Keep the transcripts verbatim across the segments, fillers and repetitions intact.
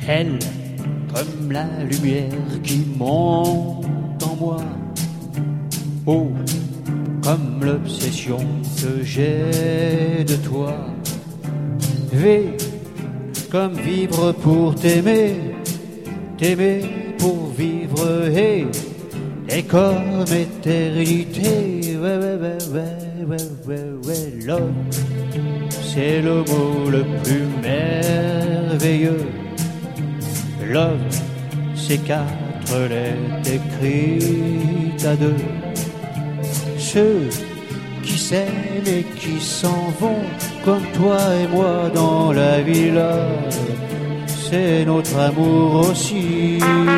Elle, comme la lumière qui monte en moi. Oh, comme l'obsession que j'ai de toi. V, comme vivre pour t'aimer, t'aimer pour vivre, et, et comme éternité. Ouais, ouais, ouais, ouais, ouais, ouais, ouais. Love, c'est le mot le plus merveilleux. Love, c'est quatre lettres écrites à deux. Ceux qui s'aiment et qui s'en vont, comme toi et moi dans la villa, c'est notre amour aussi.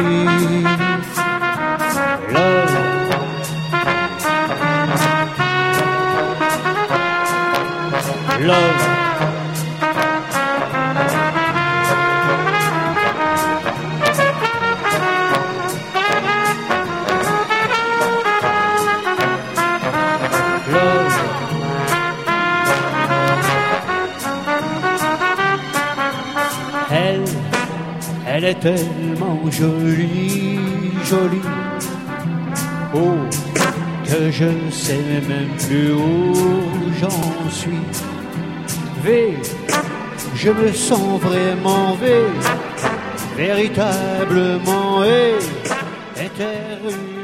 Love, love. Elle, elle est tellement jolie, jolie. Oh, que je sais même plus où j'en suis. V, je me sens vraiment V, véritablement et éternel.